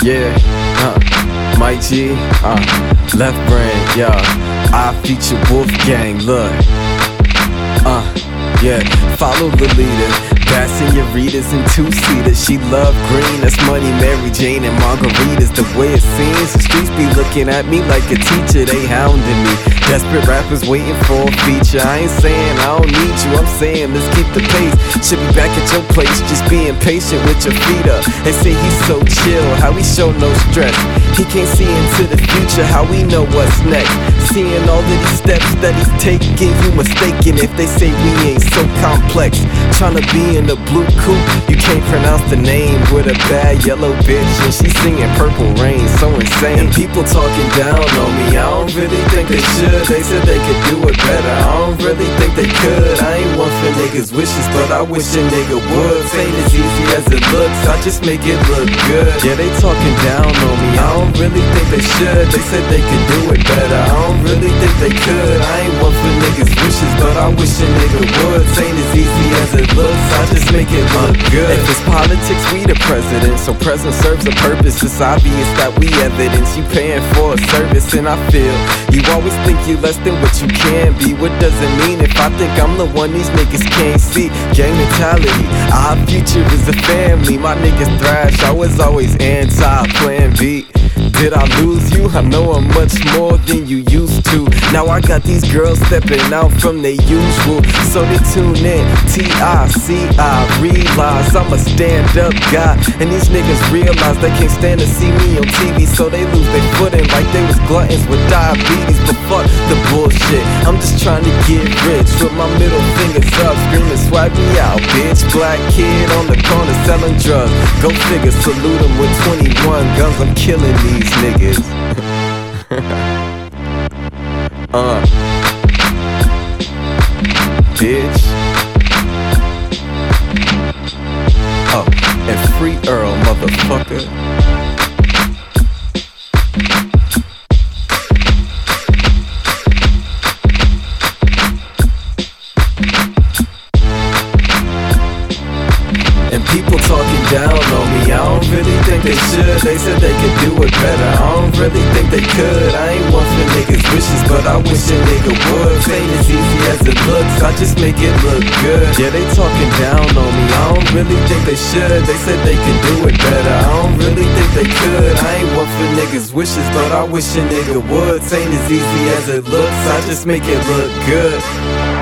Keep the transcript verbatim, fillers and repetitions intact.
Yeah, uh, Mike G, uh, Left Brain, yeah. I feature Wolfgang, look. Uh, yeah, follow the leader. Bad senoritas and two-seaters. She love green, that's money, Mary Jane and margaritas. The way it seems, the streets be looking at me like a teacher. They hounding me. Desperate rappers waiting for a feature. I ain't saying I don't need you, I'm saying let's keep the pace. Should be back at your place, just being patient with your feet up. They say he's so chill, how he show no stress. He can't see into the future, how we know what's next. Seeing all of these steps that he's taking, you mistaken if they say we ain't so complex. Tryna be in the blue coupe, you can't pronounce the name with a bad yellow bitch, and she's singing Purple Rain, so insane. And people talking down on me, I don't really think they should. They said they could do it better, I don't really think they could. I ain't one for niggas' wishes, but I wish a nigga would. Ain't as easy as it looks, I just make it look good. Yeah, they talking down on me, I don't really think they should. They said they could do it better, I don't really think they could. I ain't one for niggas' wishes, but I wish a nigga would. Ain't as easy as it looks, I just make it look good. If it's politics, we the president, so present serves a purpose. It's obvious that we evidence you paying for a service, and I feel you always think you less than what you can be. What does it mean if I think I'm the one these niggas can't see? Gang mentality, our future is a family. My niggas thrash, I was always anti-plan B. Did I lose you? I know I'm much more than you used to. Now I got these girls stepping out from their usual, so they tune in. T I C I realize I'm a stand-up guy, and these niggas realize they can't stand to see me on T V, so they lose their footing like they was gluttons with diabetes. But fuck the bullshit, I'm just trying to get rich with my middle fingers up, screaming swag me out, bitch. Black kid on the corner selling drugs, go figure, salute him with twenty-one guns. I'm killing these niggas. uh, bitch. Oh, and free Earl, motherfucker. And people talking down on me, I don't really think they should. They said they could do it better, I don't really think they could. I ain't one for niggas' wishes, but I wish a nigga would. Ain't as easy as it looks, I just make it look good. Yeah, they talking down on me, I don't really think they should. They said they could do it better, I don't really think they could. I ain't one for niggas' wishes, but I wish a nigga would. Ain't as easy as it looks, I just make it look good.